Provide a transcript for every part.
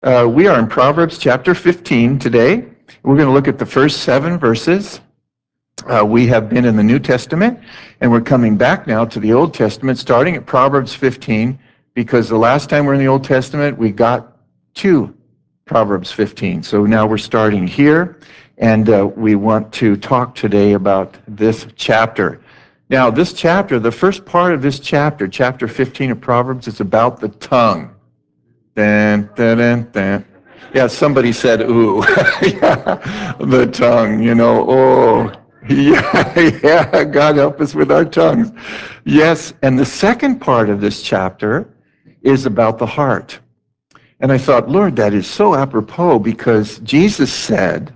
We are in Proverbs chapter 15 today. We're going to look at the first 7 verses. We have been in the New Testament, and we're coming back now to the Old Testament, starting at Proverbs 15, because the last time we were in the Old Testament, we got to Proverbs 15. So now we're starting here, and we want to talk today about this chapter. Now, this chapter, the first part of this chapter, chapter 15 of Proverbs, is about the tongue. Dun, dun, dun, dun. Yeah, somebody said, ooh. Yeah, the tongue, oh, yeah, God help us with our tongues. Yes, and the second part of this chapter is about the heart. And I thought, Lord, that is so apropos because Jesus said,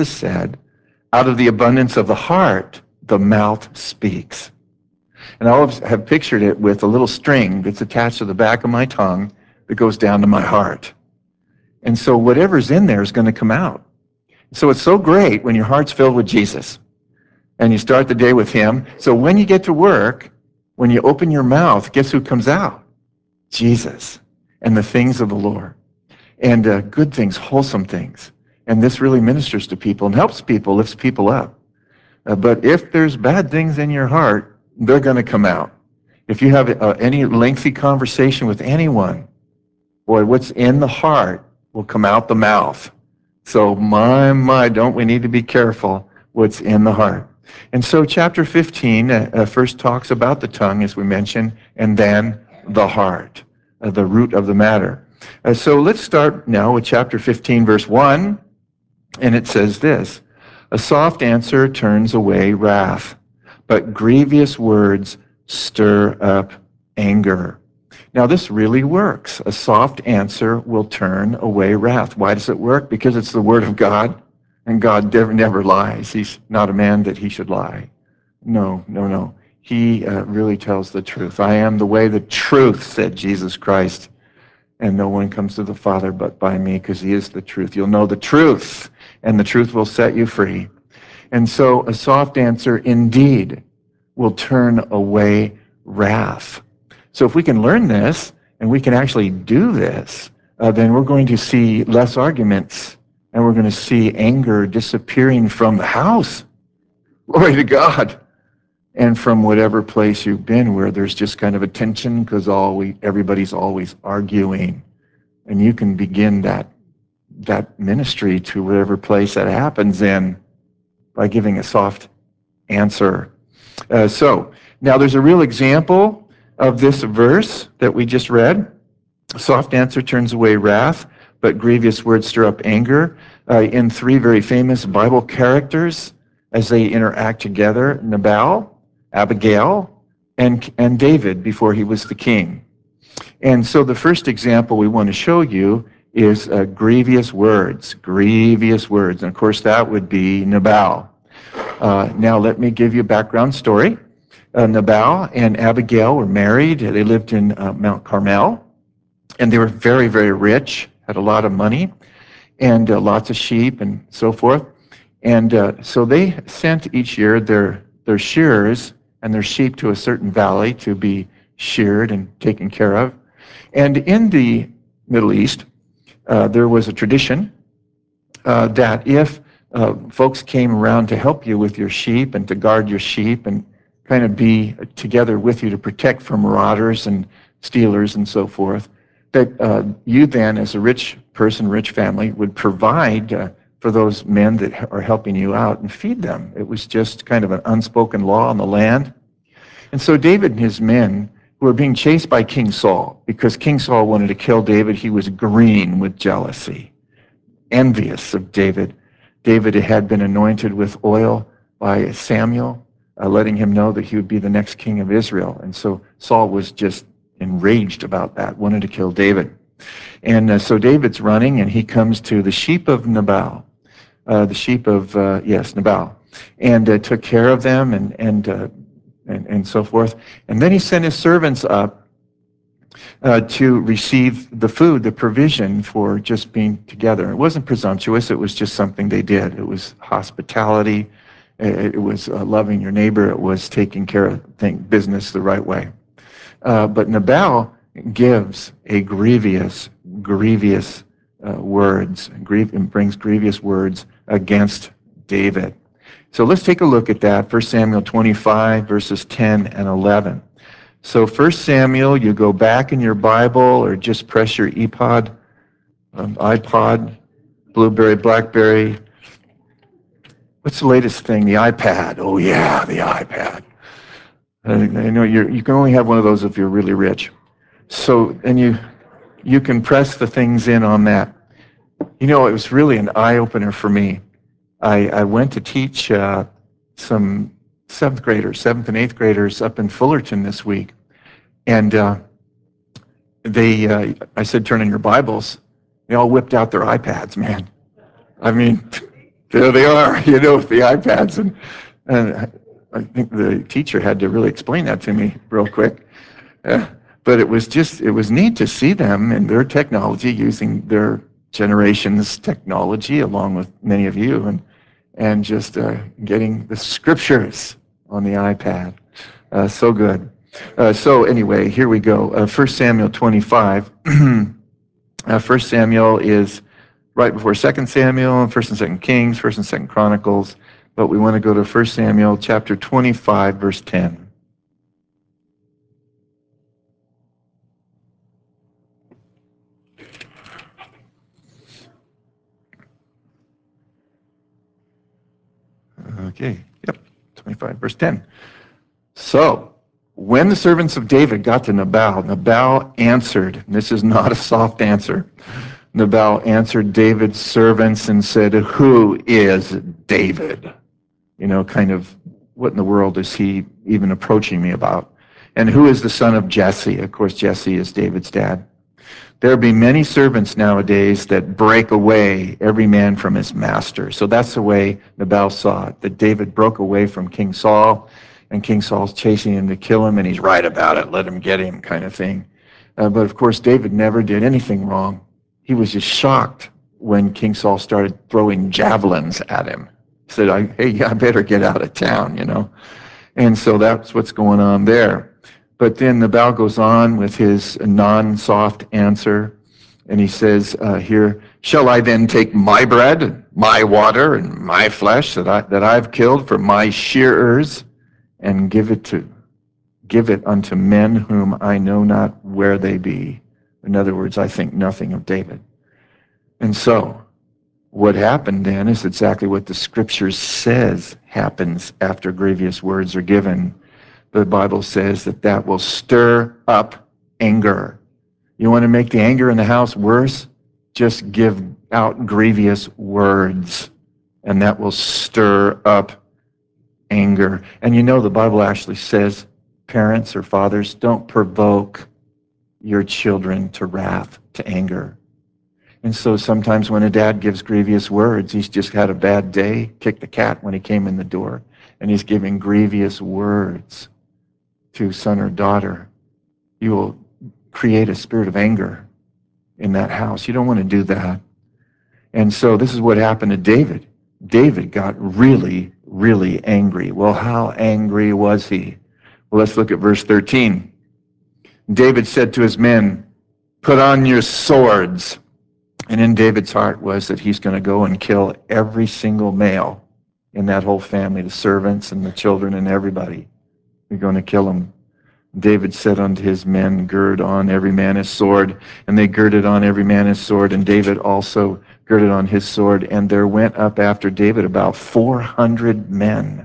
out of the abundance of the heart, the mouth speaks. And I always have pictured it with a little string that's attached to the back of my tongue that goes down to my heart. And so whatever's in there is going to come out. So it's so great when your heart's filled with Jesus and you start the day with him. So when you get to work, when you open your mouth, guess who comes out? Jesus and the things of the Lord. And good things, wholesome things. And this really ministers to people and helps people, lifts people up. But if there's bad things in your heart, they're going to come out. If you have any lengthy conversation with anyone, boy, what's in the heart will come out the mouth. So my, don't we need to be careful what's in the heart. And so chapter 15 first talks about the tongue, as we mentioned, and then the heart, the root of the matter. So let's start now with chapter 15, verse 1, and it says this: a soft answer turns away wrath, but grievous words stir up anger. Now, this really works. A soft answer will turn away wrath. Why does it work? Because it's the word of God, and God never lies. He's not a man that he should lie. No. He really tells the truth. I am the way, the truth, said Jesus Christ, and no one comes to the Father but by me, because he is the truth. You'll know the truth, and the truth will set you free. And so a soft answer indeed will turn away wrath. So if we can learn this, and we can actually do this, then we're going to see less arguments, and we're going to see anger disappearing from the house. Glory to God. And from whatever place you've been where there's just kind of a tension because everybody's always arguing. And you can begin that ministry to whatever place that happens in by giving a soft answer. So now there's a real example of this verse that we just read. A soft answer turns away wrath, but grievous words stir up anger. In 3 very famous Bible characters as they interact together: Nabal, Abigail, and David before he was the king. And so the first example we want to show you is grievous words. And of course that would be Nabal. Now let me give you a background story. Nabal and Abigail were married. They lived in Mount Carmel, and they were very, very rich, had a lot of money, and lots of sheep and so forth. And so they sent each year their shearers and their sheep to a certain valley to be sheared and taken care of. And in the Middle East, there was a tradition that if folks came around to help you with your sheep and to guard your sheep and kind of be together with you to protect from marauders and stealers and so forth, that you then, as a rich person, rich family, would provide for those men that are helping you out and feed them. It was just kind of an unspoken law on the land. And so David and his men were being chased by King Saul because King Saul wanted to kill David. He was green with jealousy, envious of David. David had been anointed with oil by Samuel, letting him know that he would be the next king of Israel. And so Saul was just enraged about that, wanted to kill David. And so David's running, and he comes to the sheep of Nabal, Nabal, and took care of them and so forth. And then he sent his servants up to receive the food, the provision for just being together. It wasn't presumptuous. It was just something they did. It was hospitality. It was loving your neighbor. It was taking care of business the right way. But Nabal gives a grievous words, and brings grievous words against David. So let's take a look at that. 1 Samuel 25, verses 10 and 11. So 1 Samuel, you go back in your Bible or just press your iPod, Blueberry, Blackberry. What's the latest thing? The iPad. Oh yeah, the iPad. I know you can only have one of those if you're really rich. So, and you can press the things in on that. You know, it was really an eye-opener for me. I went to teach some seventh and eighth graders up in Fullerton this week. And I said, turn in your Bibles. They all whipped out their iPads, man. I mean, there they are, with the iPads. And I think the teacher had to really explain that to me real quick. But it was neat to see them and their technology, using their generation's technology along with many of you, and just getting the scriptures on the iPad. So good. So anyway, here we go. 1 Samuel 25. 1 Samuel is right before 2 Samuel, 1st and 2nd Kings, 1st and 2nd Chronicles. But we want to go to 1 Samuel chapter 25, verse 10. Okay, yep, 25, verse 10. So, when the servants of David got to Nabal, Nabal answered, and this is not a soft answer, Nabal answered David's servants and said, "Who is David?" Kind of, what in the world is he even approaching me about? And who is the son of Jesse? Of course, Jesse is David's dad. There be many servants nowadays that break away every man from his master. So that's the way Nabal saw it, that David broke away from King Saul, and King Saul's chasing him to kill him, and he's right about it, let him get him, kind of thing. But of course, David never did anything wrong. He was just shocked when King Saul started throwing javelins at him. He said, hey, I better get out of town, And so that's what's going on there. But then Nabal goes on with his non-soft answer, and he says here, "Shall I then take my bread, my water, and my flesh that I've killed for my shearers, and give it unto men whom I know not where they be?" In other words, I think nothing of David. And so, what happened then is exactly what the scripture says happens after grievous words are given. The Bible says that will stir up anger. You want to make the anger in the house worse? Just give out grievous words, and that will stir up anger. And the Bible actually says, parents or fathers, don't provoke your children to wrath, to anger. And so sometimes when a dad gives grievous words, he's just had a bad day, kicked the cat when he came in the door, and he's giving grievous words to son or daughter. You will create a spirit of anger in that house. You don't want to do that. And so this is what happened to David. David got really, really angry. Well, how angry was he? Well, let's look at verse 13. David said to his men, "Put on your swords." And in David's heart was that he's going to go and kill every single male in that whole family, the servants and the children and everybody. You're going to kill them. David said unto his men, "Gird on every man his sword." And they girded on every man his sword, and David also girded on his sword. And there went up after David about 400 men,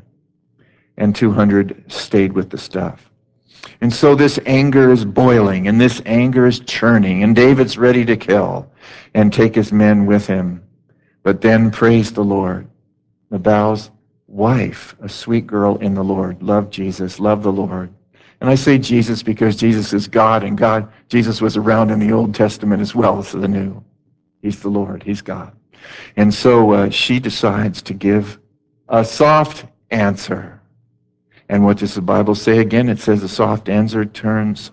and 200 stayed with the stuff. And so this anger is boiling, and this anger is churning, and David's ready to kill and take his men with him. But then, praise the Lord, Nabal's wife, a sweet girl in the Lord, loved Jesus, loved the Lord. And I say Jesus because Jesus is God, and Jesus was around in the Old Testament as well as the New. He's the Lord, he's God. And so she decides to give a soft answer. And what does the Bible say again? It says a soft answer turns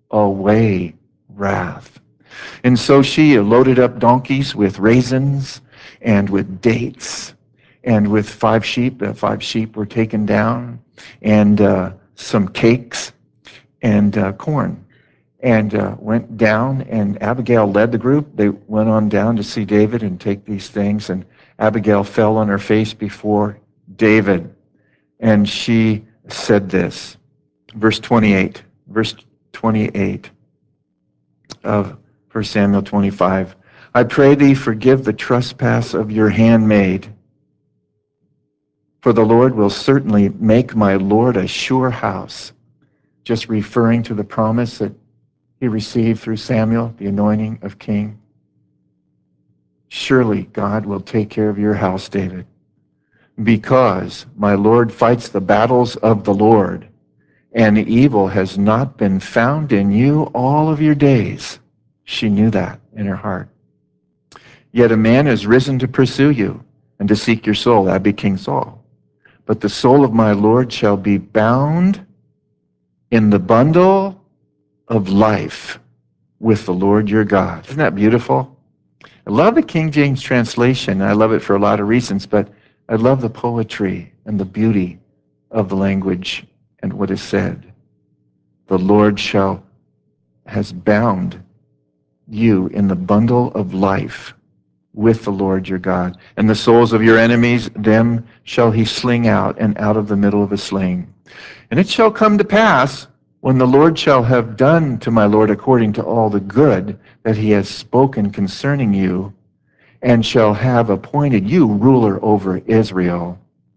away wrath. And so she loaded up donkeys with raisins and with dates and with 5 sheep. 5 sheep were taken down, and some cakes and corn. and went down, and Abigail led the group. They went on down to see David and take these things, and Abigail fell on her face before David, and she said this, verse 28 of 1 Samuel 25. I pray thee, forgive the trespass of your handmaid, for the Lord will certainly make my Lord a sure house. Just referring to the promise that he received through Samuel, the anointing of king. Surely God will take care of your house, David, because my Lord fights the battles of the Lord, and evil has not been found in you all of your days. She knew that in her heart. Yet a man has risen to pursue you and to seek your soul. That'd be King Saul. But the soul of my Lord shall be bound in the bundle of life with the Lord your God. Isn't that beautiful? I love the King James translation. I love it for a lot of reasons, but I love the poetry and the beauty of the language and what is said. The Lord has bound you in the bundle of life with the Lord your God. And the souls of your enemies, them shall he sling out, and out of the middle of a sling. And it shall come to pass, when the Lord shall have done to my Lord according to all the good that he has spoken concerning you, and shall have appointed you ruler over Israel,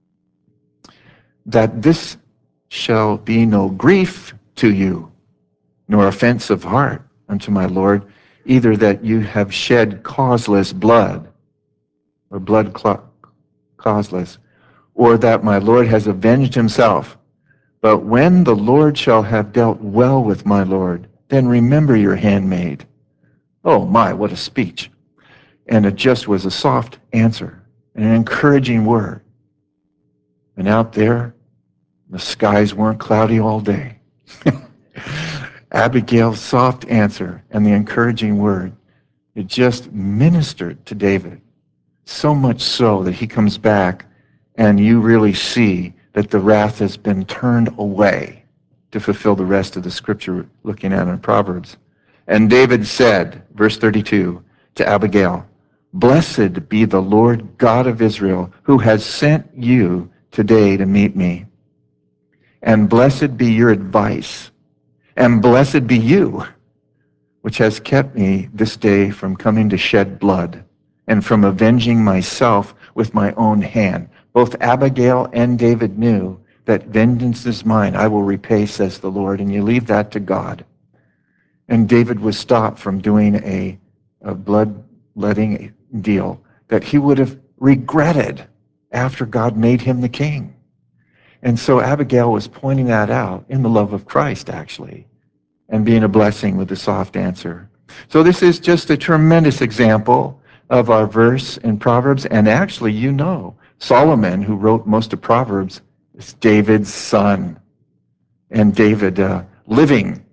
that this shall be no grief to you, nor offense of heart unto my Lord, either that you have shed causeless blood, or causeless, or that my Lord has avenged himself. But when the Lord shall have dealt well with my Lord, then remember your handmaid. Oh my, what a speech. And it just was a soft answer, an encouraging word. And out there, the skies weren't cloudy all day. Abigail's soft answer and the encouraging word, it just ministered to David. So much so that he comes back and you really see that the wrath has been turned away to fulfill the rest of the scripture we're looking at in Proverbs. And David said, verse 32, to Abigail, Blessed be the Lord God of Israel, who has sent you today to meet me. And blessed be your advice, and blessed be you, which has kept me this day from coming to shed blood, and from avenging myself with my own hand. Both Abigail and David knew that vengeance is mine, I will repay, says the Lord, and you leave that to God. And David was stopped from doing a bloodletting deal that he would have regretted after God made him the king. And so Abigail was pointing that out in the love of Christ, actually, and being a blessing with a soft answer. So this is just a tremendous example of our verse in Proverbs. And actually, you know, Solomon, who wrote most of Proverbs, is David's son. And David living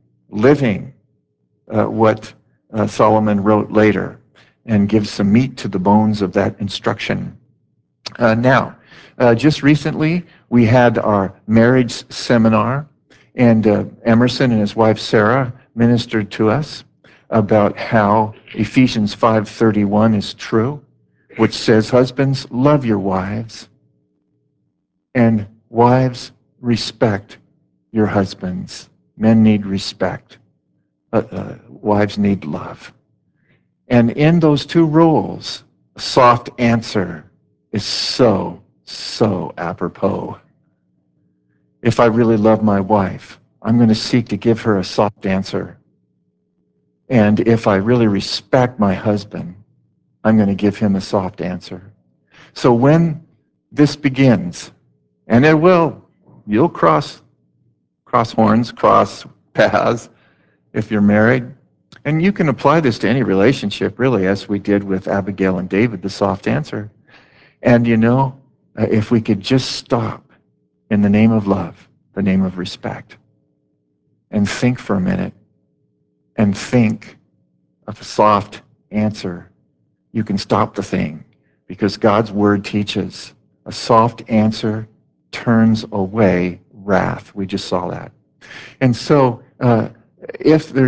what Solomon wrote later, and gives some meat to the bones of that instruction. Now, just recently, we had our marriage seminar, and Emerson and his wife Sarah ministered to us about how Ephesians 5:31 is true, which says, husbands, love your wives, and wives, respect your husbands. Men need respect. Wives need love. And in those two rules, a soft answer is so apropos. If I really love my wife, I'm going to seek to give her a soft answer. And if I really respect my husband, I'm going to give him a soft answer. So when this begins, and it will, you'll cross horns, cross paths if you're married. And you can apply this to any relationship, really, as we did with Abigail and David, the soft answer. And you know, if we could just stop in the name of love, the name of respect, and think for a minute, and think of a soft answer, you can stop the thing, because God's word teaches a soft answer turns away wrath. We just saw that. And so if there's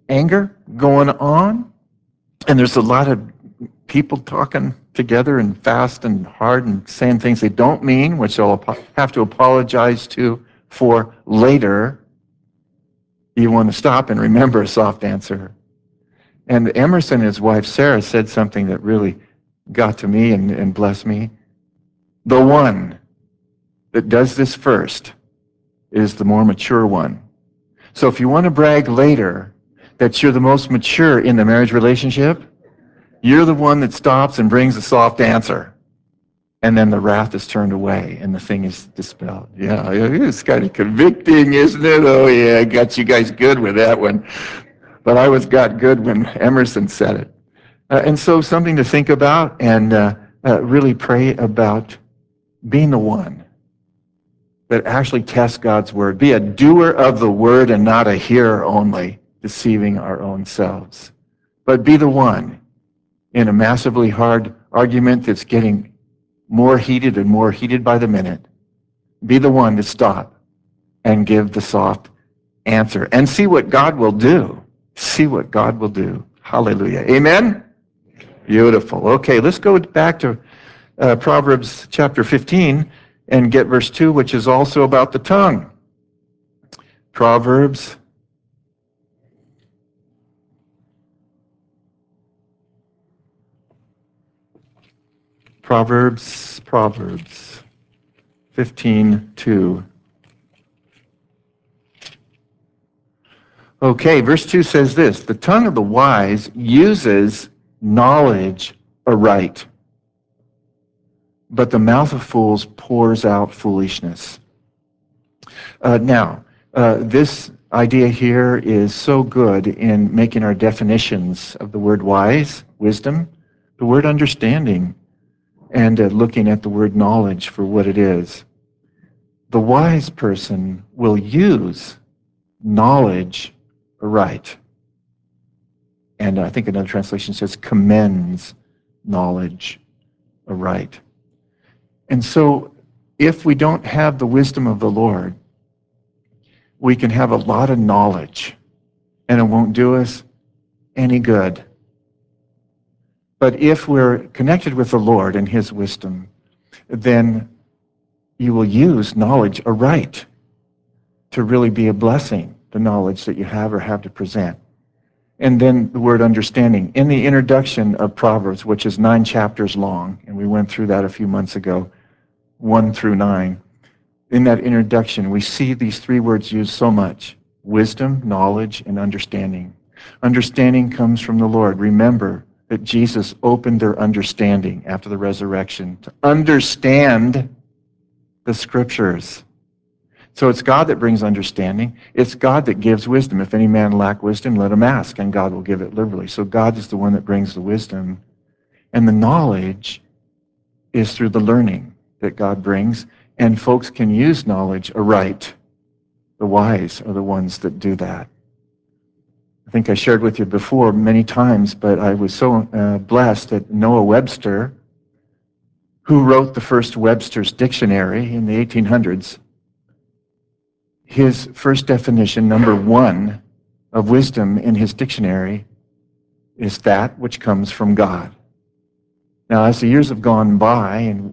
anger going on, and there's a lot of people talking together and fast and hard and saying things they don't mean, which they'll have to apologize to for later, you want to stop and remember a soft answer. And Emerson and his wife Sarah said something that really got to me and blessed me. The one that does this first is the more mature one. So if you want to brag later that you're the most mature in the marriage relationship, you're the one that stops and brings a soft answer. And then the wrath is turned away and the thing is dispelled. Yeah, it's kind of convicting, isn't it? Oh, yeah, I got you guys good with that one. But I was got good when Emerson said it. And so something to think about and really pray about being the one that actually tests God's word. Be a doer of the word and not a hearer only, deceiving our own selves. But be the one in a massively hard argument that's getting more heated and more heated by the minute. Be the one to stop and give the soft answer and see what God will do. See what God will do. Hallelujah. Amen? Beautiful. Okay, let's go back to Proverbs chapter 15 and get verse 2, which is also about the tongue. Proverbs Proverbs 15:2. Okay, verse 2 says this, the tongue of the wise uses knowledge aright, but the mouth of fools pours out foolishness. This idea here is so good in making our definitions of the word wise, wisdom, the word understanding, and looking at the word knowledge for what it is. The wise person will use knowledge aright. And I think another translation says commends knowledge aright. And so if we don't have the wisdom of the Lord, we can have a lot of knowledge and it won't do us any good. But if we're connected with the Lord and his wisdom, then you will use knowledge aright to really be a blessing, the knowledge that you have or have to present. And then the word understanding. In the introduction of Proverbs, which is 9 chapters long, and we went through that a few months ago, 1 through 9, in that introduction, we see these three words used so much: wisdom, knowledge, and understanding. Understanding comes from the Lord. Remember that Jesus opened their understanding after the resurrection to understand the scriptures. So it's God that brings understanding. It's God that gives wisdom. If any man lack wisdom, let him ask, and God will give it liberally. So God is the one that brings the wisdom. And the knowledge is through the learning that God brings. And folks can use knowledge aright. The wise are the ones that do that. I think I shared with you before many times, but I was so blessed that Noah Webster, who wrote the first Webster's Dictionary in the 1800s, his first definition, number 1, of wisdom in his dictionary is that which comes from God. Now, as the years have gone by and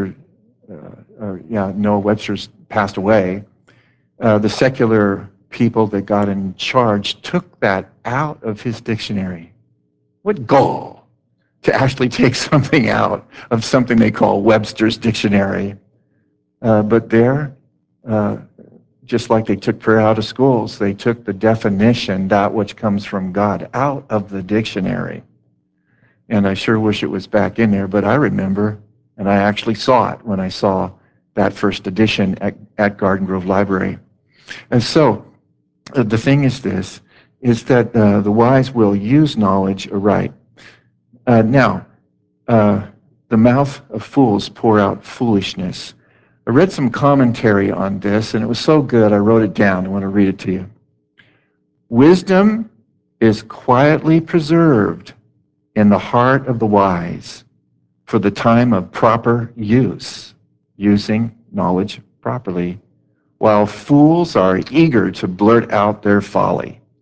Noah Webster's passed away, the secular people that got in charge took that out of his dictionary. What gall to actually take something out of something they call Webster's Dictionary. But there, just like they took prayer out of schools, they took the definition, that which comes from God, out of the dictionary. And I sure wish it was back in there, but I remember, and I actually saw it when I saw that first edition at Garden Grove Library. And so, the thing is this, is that the wise will use knowledge aright. The mouth of fools pour out foolishness. I read some commentary on this, and it was so good I wrote it down. I want to read it to you. Wisdom is quietly preserved in the heart of the wise for the time of proper use, using knowledge properly, while fools are eager to blurt out their folly.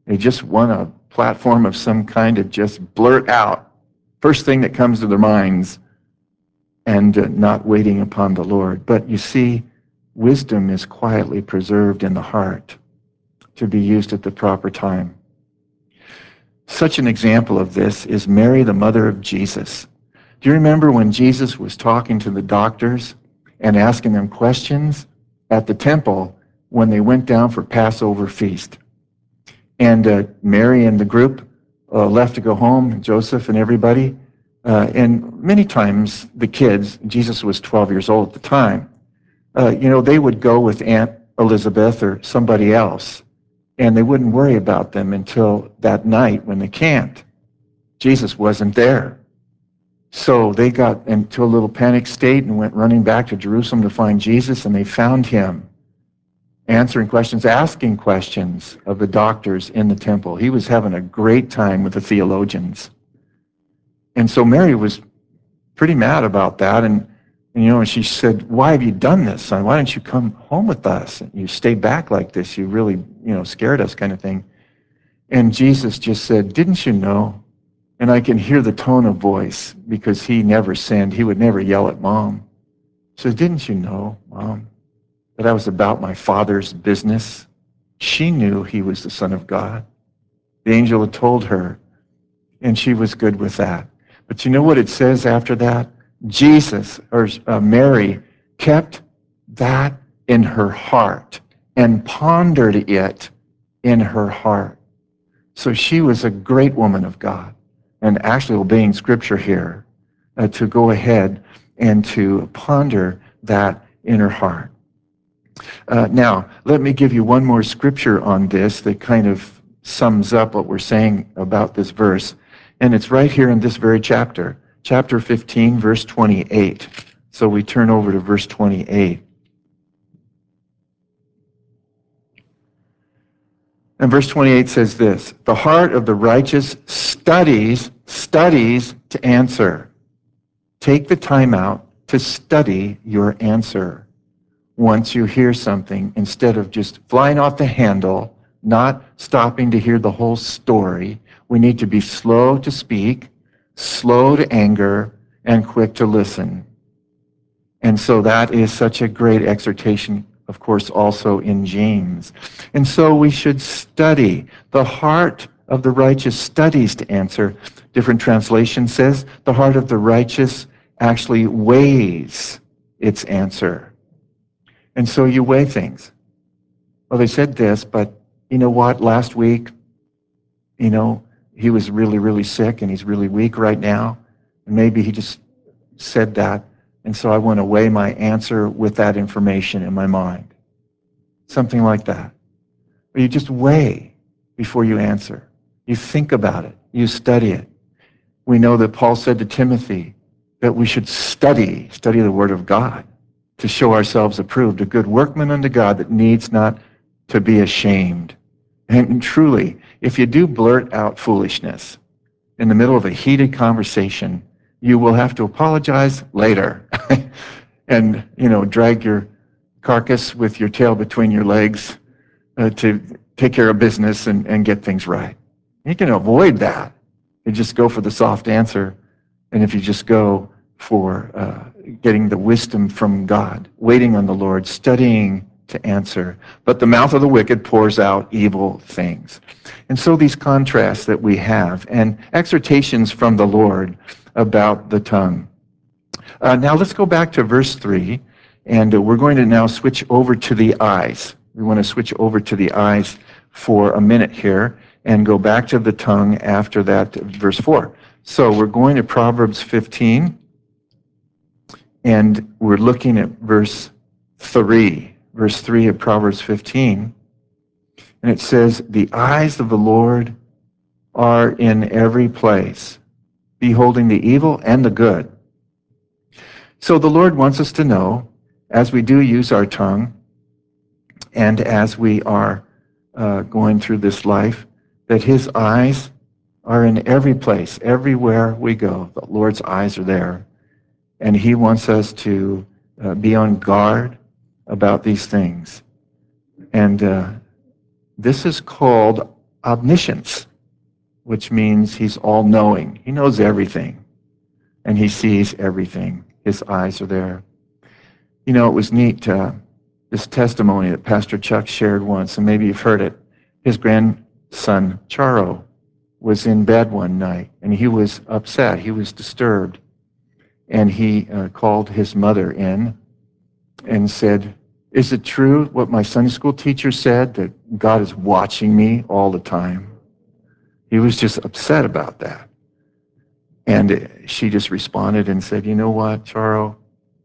They just want a platform of some kind to just blurt out first thing that comes to their minds and not waiting upon the Lord. But you see, wisdom is quietly preserved in the heart to be used at the proper time. Such an example of this is Mary, the mother of Jesus. Do you remember when Jesus was talking to the doctors and asking them questions at the temple when they went down for Passover feast? And Mary and the group left to go home, Joseph and everybody. And many times the kids, Jesus was 12 years old at the time, they would go with Aunt Elizabeth or somebody else, and they wouldn't worry about them until that night when they camped. Jesus wasn't there. So they got into a little panic state and went running back to Jerusalem to find Jesus, and they found him answering questions, asking questions of the doctors in the temple. He was having a great time with the theologians. And so Mary was pretty mad about that. And she said, "Why have you done this, son? Why don't you come home with us? You stay back like this. You really, scared us," kind of thing. And Jesus just said, "Didn't you know?" And I can hear the tone of voice because he never sinned. He would never yell at Mom. He said, "Didn't you know, Mom, that I was about my Father's business?" She knew he was the Son of God. The angel had told her, and she was good with that. But you know what it says after that? Mary kept that in her heart and pondered it in her heart. So she was a great woman of God, and actually obeying Scripture here to go ahead and to ponder that in her heart. Now, let me give you one more scripture on this that kind of sums up what we're saying about this verse. And it's right here in this very chapter, chapter 15, verse 28. So we turn over to verse 28. And verse 28 says this: "The heart of the righteous studies to answer." Take the time out to study your answer. Once you hear something, instead of just flying off the handle, not stopping to hear the whole story, we need to be slow to speak, slow to anger, and quick to listen. And so that is such a great exhortation, of course, also in James. And so we should study. The heart of the righteous studies to answer. Different translation says the heart of the righteous actually weighs its answer. And so you weigh things. Well, they said this, but you know what? Last week, he was really, really sick and he's really weak right now. And maybe he just said that. And so I want to weigh my answer with that information in my mind. Something like that. Or you just weigh before you answer. You think about it. You study it. We know that Paul said to Timothy that we should study the Word of God to show ourselves approved, a good workman unto God that needs not to be ashamed. And truly, if you do blurt out foolishness in the middle of a heated conversation, you will have to apologize later and, drag your carcass with your tail between your legs to take care of business and get things right. You can avoid that. You just go for the soft answer. And if you just go for getting the wisdom from God, waiting on the Lord, studying to answer. But the mouth of the wicked pours out evil things. And so these contrasts that we have and exhortations from the Lord about the tongue. Now let's go back to verse 3, and we're going to now switch over to the eyes. We want to switch over to the eyes for a minute here and go back to the tongue after that, verse 4. So we're going to Proverbs 15, and we're looking at verse 3 of Proverbs 15. And it says, "The eyes of the Lord are in every place, beholding the evil and the good." So the Lord wants us to know, as we do use our tongue, and as we are going through this life, that his eyes are in every place, everywhere we go. The Lord's eyes are there. And he wants us to be on guard about these things. And this is called omniscience, which means he's all-knowing. He knows everything, and he sees everything. His eyes are there. You know, it was neat, this testimony that Pastor Chuck shared once, and maybe you've heard it. His grandson, Charo, was in bed one night, and he was upset. He was disturbed. And he called his mother in and said, "Is it true what my Sunday school teacher said, that God is watching me all the time?" He was just upset about that. And she just responded and said, "You know what, Charo?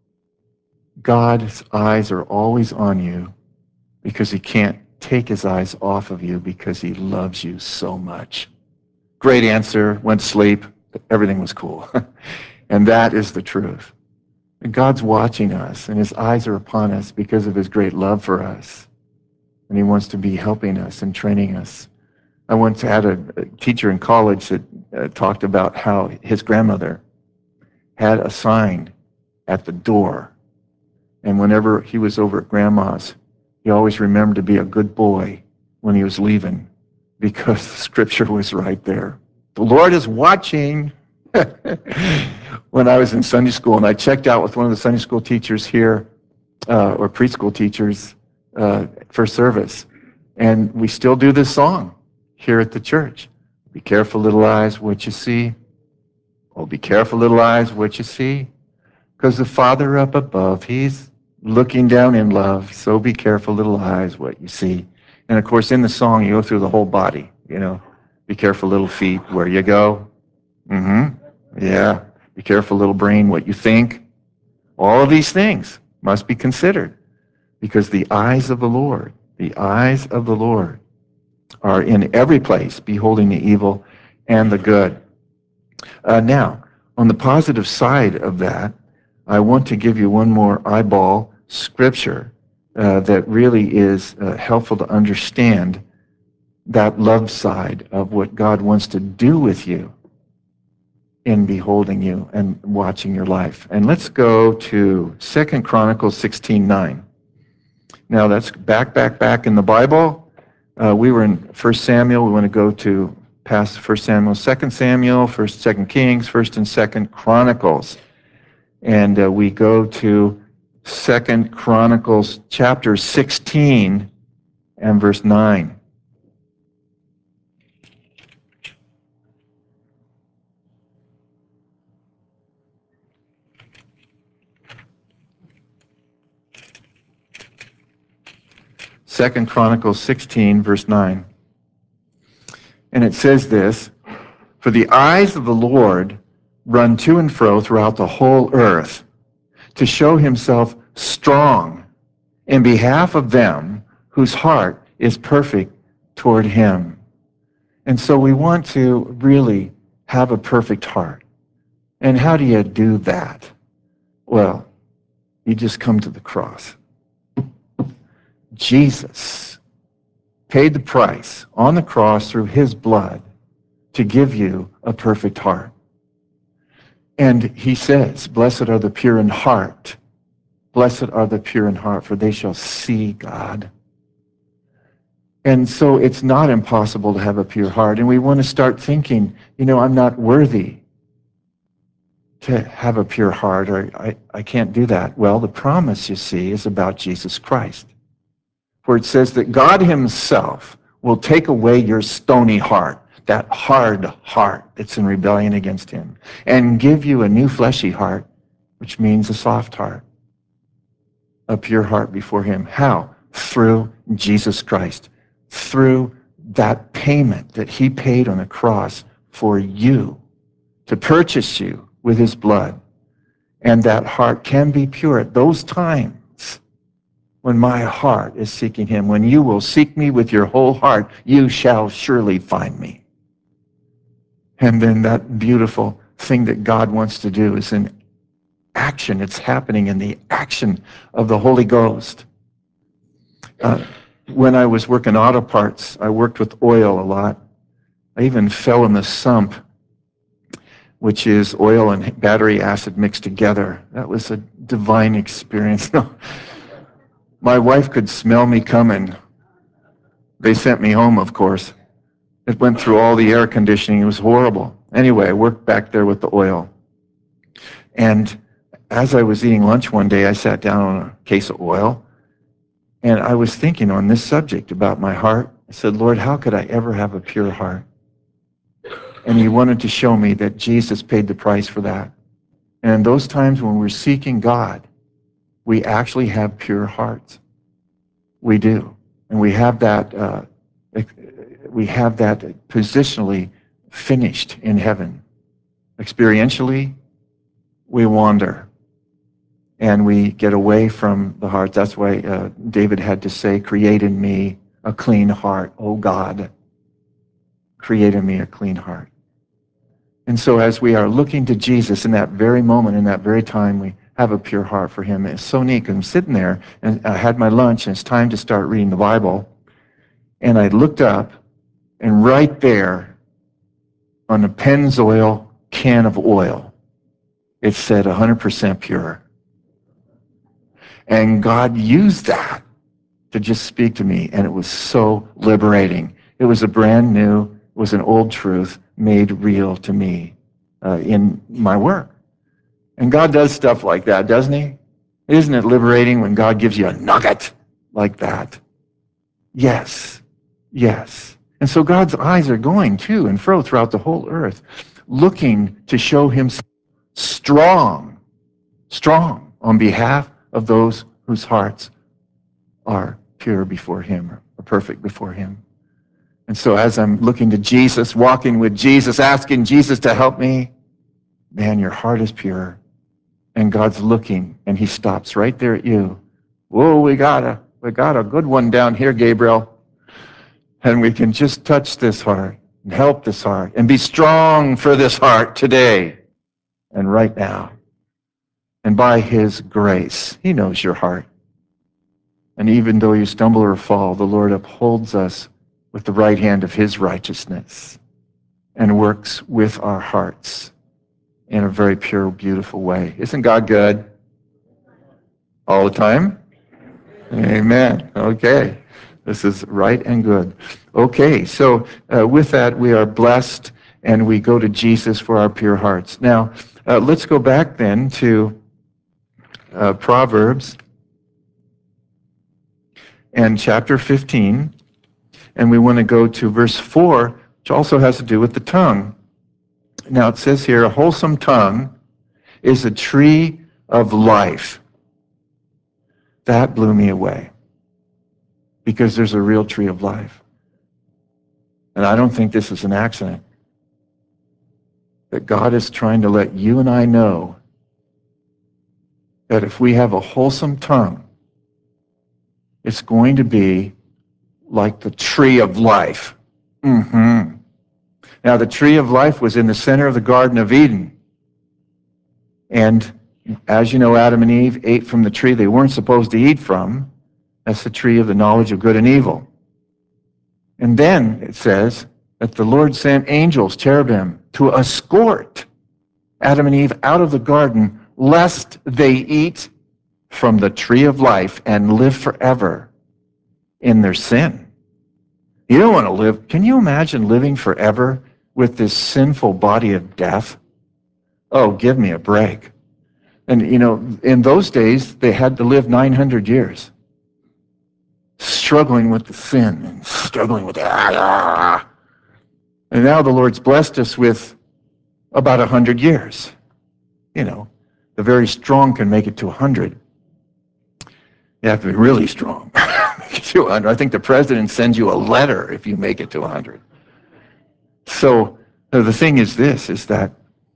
God's eyes are always on you because he can't take his eyes off of you because he loves you so much." Great answer, went to sleep, everything was cool. And that is the truth. And God's watching us, and his eyes are upon us because of his great love for us. And he wants to be helping us and training us. I once had a teacher in college that talked about how his grandmother had a sign at the door. And whenever he was over at Grandma's, he always remembered to be a good boy when he was leaving because the scripture was right there. The Lord is watching. When I was in Sunday school, and I checked out with one of the Sunday school teachers here, or preschool teachers, for service. And we still do this song here at the church. Be careful, little eyes, what you see. Oh, be careful, little eyes, what you see. Because the Father up above, he's looking down in love. So be careful, little eyes, what you see. And of course, in the song, you go through the whole body, you know. Be careful, little feet, where you go. Yeah. Be careful, little brain, what you think. All of these things must be considered because the eyes of the Lord are in every place, beholding the evil and the good. Now, on the positive side of that, I want to give you one more eyeball scripture that really is helpful to understand that love side of what God wants to do with you in beholding you and watching your life. And let's go to 2 Chronicles 16:9. Now that's back in the Bible. We were in 1 Samuel. We want to go to past 1 Samuel, 2 Samuel, 1st, 2 Kings, 1st and 2nd Chronicles. And we go to 2 Chronicles chapter 16 and verse 9. Second Chronicles 16, verse 9. And it says this, "For the eyes of the Lord run to and fro throughout the whole earth to show himself strong in behalf of them whose heart is perfect toward him." And so we want to really have a perfect heart. And how do you do that? Well, you just come to the cross. Jesus paid the price on the cross through his blood to give you a perfect heart. And he says, "Blessed are the pure in heart. Blessed are the pure in heart, for they shall see God." And so it's not impossible to have a pure heart. And we want to start thinking, I'm not worthy to have a pure heart, or I can't do that. Well, the promise, you see, is about Jesus Christ, where it says that God himself will take away your stony heart, that hard heart that's in rebellion against him, and give you a new fleshy heart, which means a soft heart, a pure heart before him. How? Through Jesus Christ, through that payment that he paid on the cross for you, to purchase you with his blood. And that heart can be pure at those times when my heart is seeking him. When you will seek me with your whole heart, you shall surely find me. And then that beautiful thing that God wants to do is in action. It's happening in the action of the Holy Ghost. When I was working auto parts, I worked with oil a lot. I even fell in the sump, which is oil and battery acid mixed together. That was a divine experience. My wife could smell me coming. They sent me home, of course. It went through all the air conditioning. It was horrible. Anyway, I worked back there with the oil. And as I was eating lunch one day, I sat down on a case of oil, and I was thinking on this subject about my heart. I said, Lord, how could I ever have a pure heart? And he wanted to show me that Jesus paid the price for that. And in those times when we're seeking God, we actually have pure hearts. We do. And we have that positionally finished in heaven. Experientially, we wander and we get away from the heart. That's why David had to say, create in me a clean heart, O God. Create in me a clean heart. And so as we are looking to Jesus in that very moment, in that very time, we have a pure heart for him. It's so neat because I'm sitting there and I had my lunch and it's time to start reading the Bible. And I looked up and right there on the Pennzoil can of oil, it said 100% pure. And God used that to just speak to me, and it was so liberating. It was a brand new, it was an old truth made real to me in my work. And God does stuff like that, doesn't he? Isn't it liberating when God gives you a nugget like that? Yes, yes. And so God's eyes are going to and fro throughout the whole earth, looking to show himself strong on behalf of those whose hearts are pure before him, or perfect before him. And so as I'm looking to Jesus, walking with Jesus, asking Jesus to help me, man, your heart is pure. And God's looking, and he stops right there at you. Whoa, we got a good one down here, Gabriel. And we can just touch this heart and help this heart and be strong for this heart today and right now. And by his grace, he knows your heart. And even though you stumble or fall, the Lord upholds us with the right hand of his righteousness and works with our hearts in a very pure, beautiful way. Isn't God good? All the time? Amen. Okay. This is right and good. Okay, so with that, we are blessed and we go to Jesus for our pure hearts. Now, let's go back then to Proverbs and chapter 15. And we want to go to verse 4, which also has to do with the tongue. Now, it says here, a wholesome tongue is a tree of life. That blew me away because there's a real tree of life. And I don't think this is an accident. That God is trying to let you and I know that if we have a wholesome tongue, it's going to be like the tree of life. Mm-hmm. Now, the tree of life was in the center of the Garden of Eden. And as you know, Adam and Eve ate from the tree they weren't supposed to eat from. That's the tree of the knowledge of good and evil. And then it says that the Lord sent angels, cherubim, to escort Adam and Eve out of the garden, lest they eat from the tree of life and live forever in their sin. You don't want to live. Can you imagine living forever with this sinful body of death? Oh, give me a break. And, you know, in those days, they had to live 900 years, struggling with the sin and struggling with And now the Lord's blessed us with about 100 years. You know, the very strong can make it to 100. You have to be really strong. Make it to 100. I think the president sends you a letter if you make it to 100. So the thing is this, is that,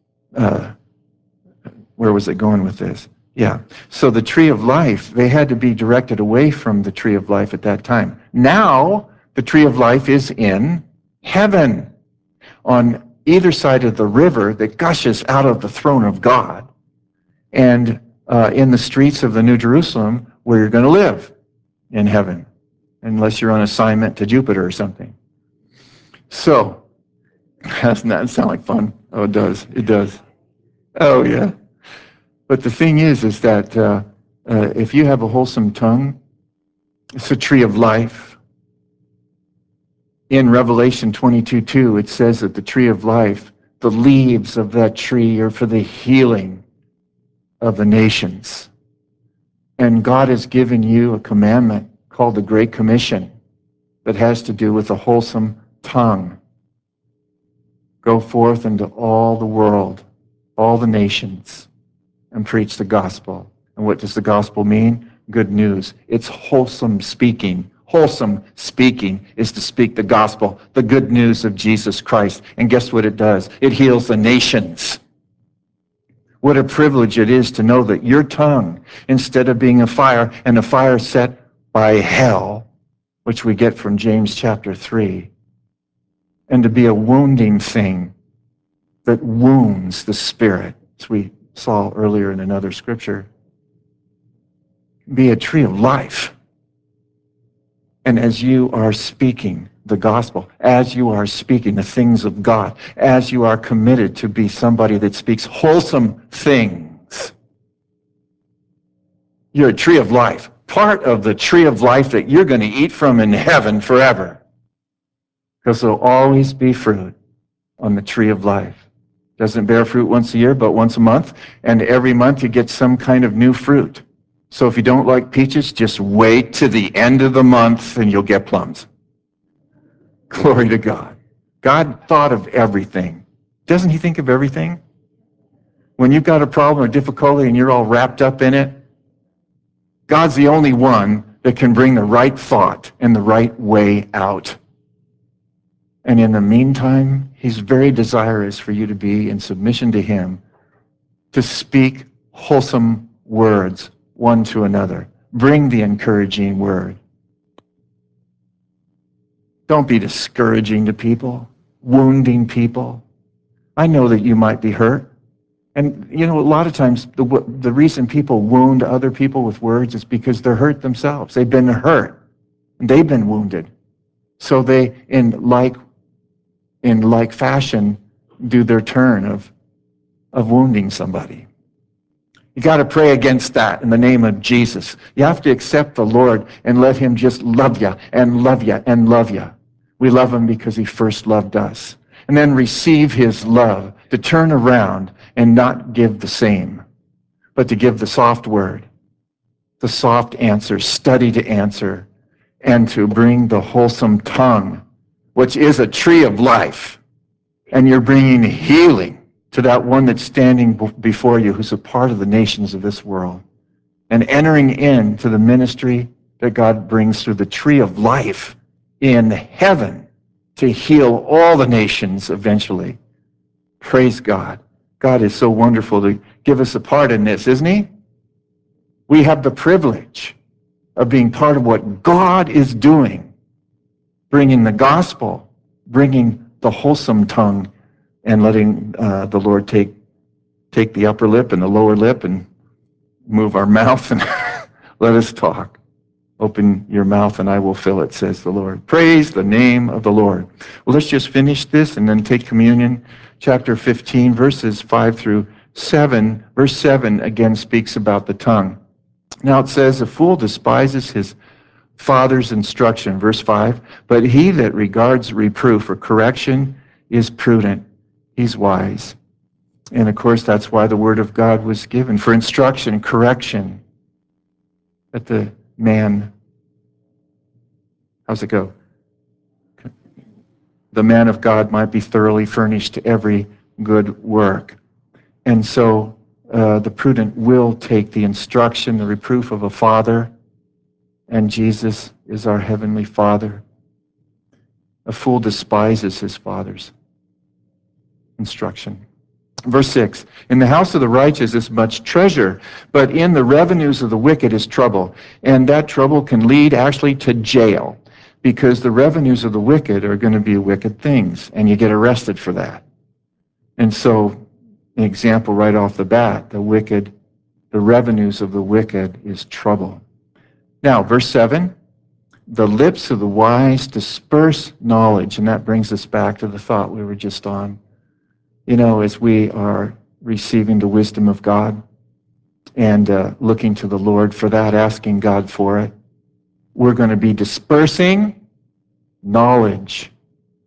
where was it going with this? Yeah. So the tree of life, they had to be directed away from the tree of life at that time. Now, the tree of life is in heaven, on either side of the river that gushes out of the throne of God, and in the streets of the New Jerusalem where you're going to live in heaven, unless you're on assignment to Jupiter or something. So, doesn't that sound like fun? Oh, it does. It does. Oh, yeah. But the thing is that if you have a wholesome tongue, it's a tree of life In Revelation 22:2, it says that the tree of life, the leaves of that tree are for the healing of the nations. And God has given you a commandment called the Great Commission that has to do with a wholesome tongue. Go forth into all the world, all the nations, and preach the gospel. And what does the gospel mean? Good news. It's wholesome speaking. Wholesome speaking is to speak the gospel, the good news of Jesus Christ. And guess what it does? It heals the nations. What a privilege it is to know that your tongue, instead of being a fire, and a fire set by hell, which we get from James chapter 3, and to be a wounding thing that wounds the spirit, as we saw earlier in another scripture, be a tree of life. And as you are speaking the gospel, as you are speaking the things of God, as you are committed to be somebody that speaks wholesome things, you're a tree of life. Part of the tree of life that you're going to eat from in heaven forever. Because there'll always be fruit on the tree of life. Doesn't bear fruit once a year, but once a month. And every month you get some kind of new fruit. So if you don't like peaches, just wait to the end of the month and you'll get plums. Glory to God. God thought of everything. Doesn't he think of everything? When you've got a problem or difficulty and you're all wrapped up in it, God's the only one that can bring the right thought and the right way out. And in the meantime, he's very desirous for you to be in submission to him, to speak wholesome words one to another. Bring the encouraging word. Don't be discouraging to people, wounding people. I know that you might be hurt. And, you know, a lot of times the reason people wound other people with words is because they're hurt themselves. They've been hurt. And they've been wounded. So they, in like fashion, do their turn of wounding somebody. You got to pray against that in the name of Jesus. You have to accept the Lord and let him just love you and love you and love you. We love him because he first loved us. And then receive his love to turn around and not give the same, but to give the soft word, the soft answer, study to answer, and to bring the wholesome tongue, which is a tree of life. And you're bringing healing to that one that's standing before you, who's a part of the nations of this world, and entering into the ministry that God brings through the tree of life in heaven to heal all the nations eventually. Praise God. God is so wonderful to give us a part in this, isn't he? We have the privilege of being part of what God is doing, bringing the gospel, bringing the wholesome tongue, and letting the Lord take the upper lip and the lower lip and move our mouth and let us talk. Open your mouth and I will fill it, says the Lord. Praise the name of the Lord. Well, let's just finish this and then take communion. Chapter 15, verses 5 through 7. Verse 7 again speaks about the tongue. Now it says, a fool despises his father's instruction. Verse 5, but he that regards reproof or correction is prudent. He's wise. And of course, that's why the word of God was given, for instruction, correction, that the man, how's it go? The man of God might be thoroughly furnished to every good work. And so the prudent will take the instruction, the reproof of a father, and Jesus is our heavenly Father. A fool despises his father's instruction. Verse 6, in the house of the righteous is much treasure, but in the revenues of the wicked is trouble. And that trouble can lead actually to jail, because the revenues of the wicked are going to be wicked things, and you get arrested for that. And so, an example right off the bat, the revenues of the wicked is trouble. Now, verse 7, the lips of the wise disperse knowledge, and that brings us back to the thought we were just on. You know, as we are receiving the wisdom of God and looking to the Lord for that, asking God for it, we're going to be dispersing knowledge.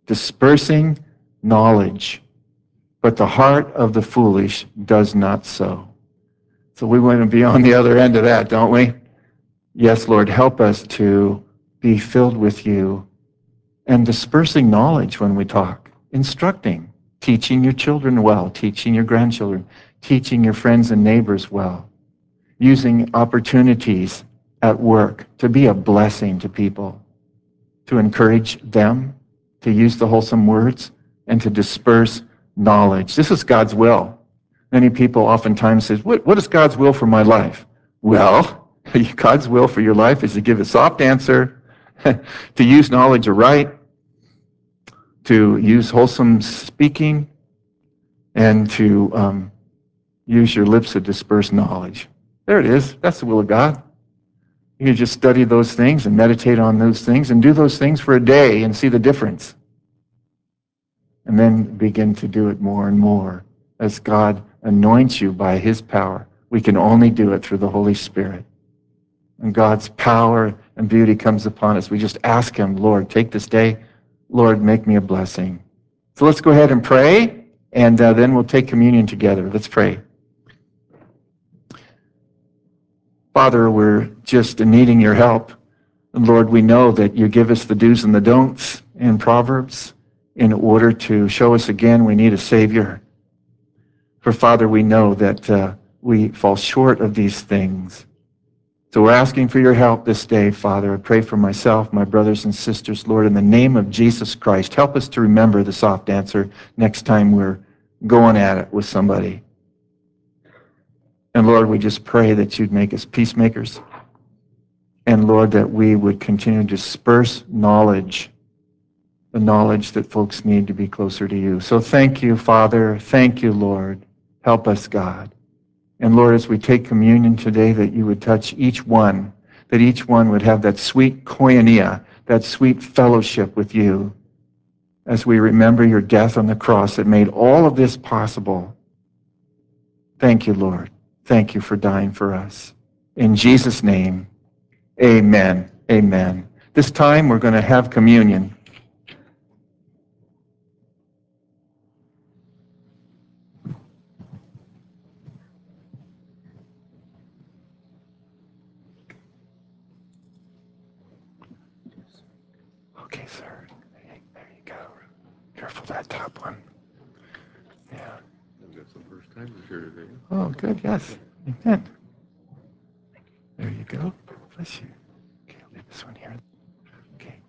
dispersing knowledge. But the heart of the foolish does not so. So we want to be on the other end of that, don't we? Yes, Lord, help us to be filled with you and dispersing knowledge when we talk, instructing, teaching your children well, teaching your grandchildren, teaching your friends and neighbors well, using opportunities at work to be a blessing to people, to encourage them, to use the wholesome words, and to disperse knowledge. This is God's will. Many people oftentimes say, what is God's will for my life? Well, God's will for your life is to give a soft answer, to use knowledge aright, to use wholesome speaking, and to use your lips to disperse knowledge. There it is. That's the will of God. You can just study those things and meditate on those things and do those things for a day and see the difference. And then begin to do it more and more as God anoints you by his power. We can only do it through the Holy Spirit. And God's power and beauty comes upon us. We just ask him, Lord, take this day. Lord, make me a blessing. So let's go ahead and pray, and then we'll take communion together. Let's pray. Father, we're just needing your help. And Lord, we know that you give us the do's and the don'ts in Proverbs in order to show us again we need a Savior. For Father, we know that we fall short of these things. So we're asking for your help this day, Father. I pray for myself, my brothers and sisters, Lord, in the name of Jesus Christ. Help us to remember the soft answer next time we're going at it with somebody. And Lord, we just pray that you'd make us peacemakers. And Lord, that we would continue to disperse knowledge, the knowledge that folks need to be closer to you. So thank you, Father. Thank you, Lord. Help us, God. And Lord, as we take communion today, that you would touch each one, that each one would have that sweet koinonia, that sweet fellowship with you, as we remember your death on the cross that made all of this possible. Thank you, Lord. Thank you for dying for us. In Jesus' name, amen. Amen. This time we're going to have communion. Okay, sir. There you go. Careful that top one. Yeah. That's the first time we're here today. Oh, good. Yes. Amen. There you go. Bless you. Okay, I'll leave this one here. Okay.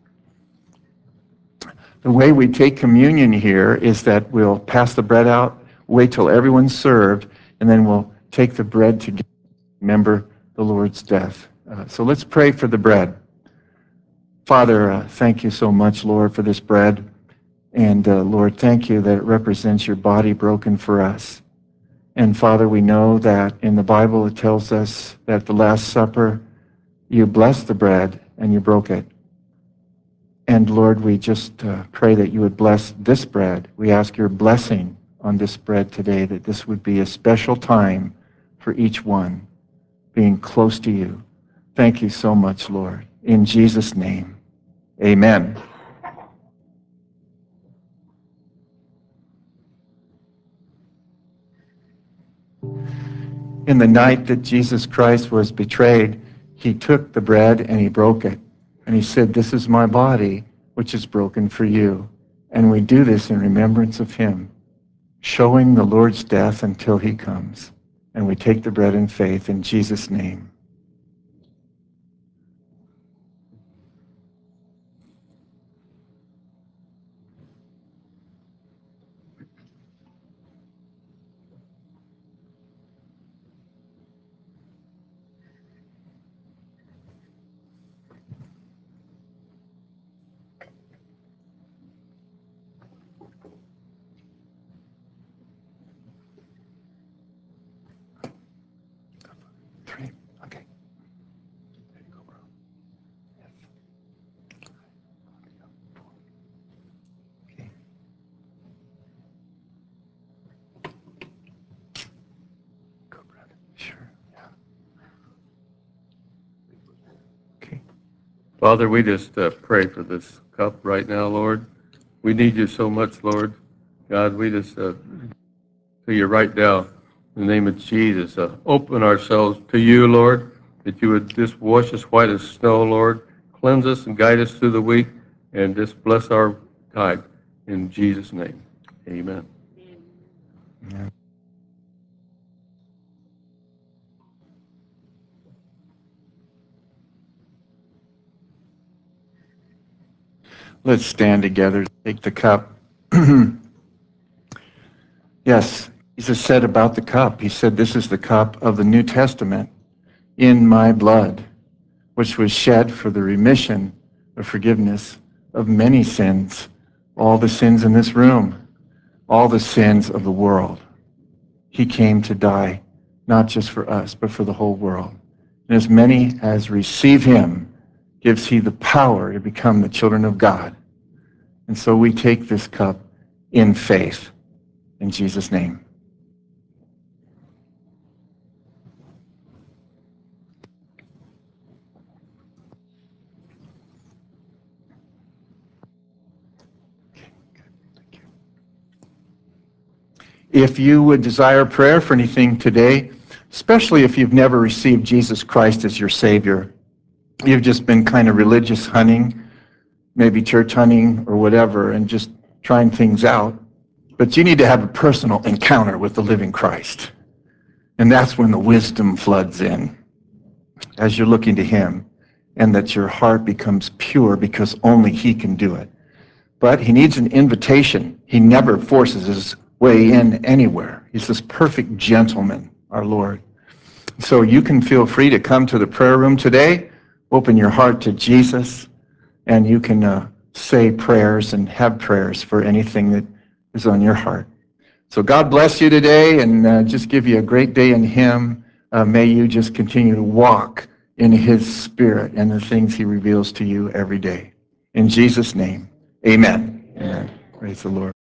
The way we take communion here is that we'll pass the bread out, wait till everyone's served, and then we'll take the bread to remember the Lord's death. So let's pray for the bread. Father, thank you so much, Lord, for this bread. And Lord, thank you that it represents your body broken for us. And Father, we know that in the Bible it tells us that the Last Supper, you blessed the bread and you broke it. And Lord, we just pray that you would bless this bread. We ask your blessing on this bread today, that this would be a special time for each one being close to you. Thank you so much, Lord. In Jesus' name, amen. In the night that Jesus Christ was betrayed, he took the bread and he broke it. And he said, this is my body, which is broken for you. And we do this in remembrance of him, showing the Lord's death until he comes. And we take the bread in faith in Jesus' name. Three. Okay. There you go, bro. Yes. Okay. Go, brother. Sure. Yeah. Okay. Father, we just pray for this cup right now, Lord. We need you so much, Lord. God, we just to you right now, in the name of Jesus, open ourselves to you, Lord, that you would just wash us white as snow, Lord. Cleanse us and guide us through the week, and just bless our time. In Jesus' name, amen. Let's stand together, take the cup. Yes, Jesus said about the cup, he said, this is the cup of the New Testament in my blood, which was shed for the remission of forgiveness of many sins, all the sins in this room, all the sins of the world. He came to die, not just for us, but for the whole world. And as many as receive him, gives he the power to become the children of God. And so we take this cup in faith, in Jesus' name. If you would desire prayer for anything today, especially if you've never received Jesus Christ as your Savior, you've just been kind of religious hunting, maybe church hunting or whatever, and just trying things out, but you need to have a personal encounter with the living Christ. And that's when the wisdom floods in as you're looking to him, and that your heart becomes pure because only he can do it. But he needs an invitation. He never forces his way in anywhere. He's this perfect gentleman, our Lord. So you can feel free to come to the prayer room today, open your heart to Jesus, and you can say prayers and have prayers for anything that is on your heart. So God bless you today, and just give you a great day in him. May you just continue to walk in his spirit and the things he reveals to you every day. In Jesus' name, amen. Amen. Praise the Lord.